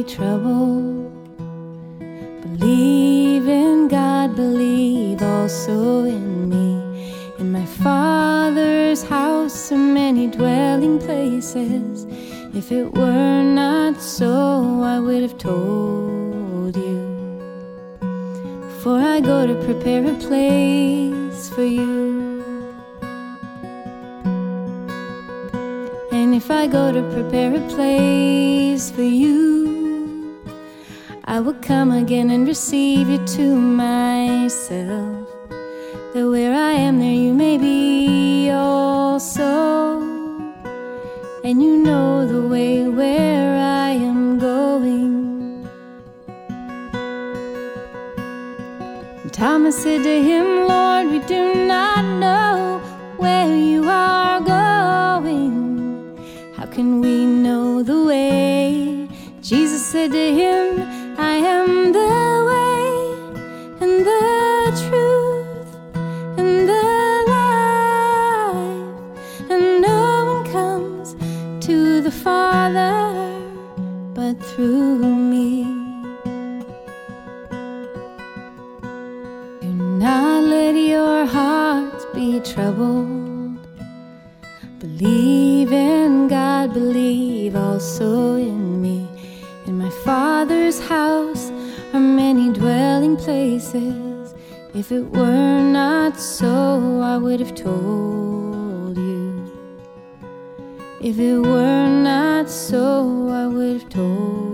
be troubled. Believe in God, believe also in me. In my Father's house are many dwelling places. If it were not so, I would have told you. For I go to prepare a place for you. And if I go to prepare a place for you, I will come again and receive you to myself, that where I am, there you may be also. And you know the way where I am going. And Thomas said to him, Lord, we do not know where you are going. How can we know the way? Jesus said to him, I am the way and the truth and the life, and no one comes to the Father but through me. Do not let your hearts be troubled. Believe in God, believe also in me. In my Father's house are many dwelling places. If it were not so, I would have told you. If it were not so, I would have told you.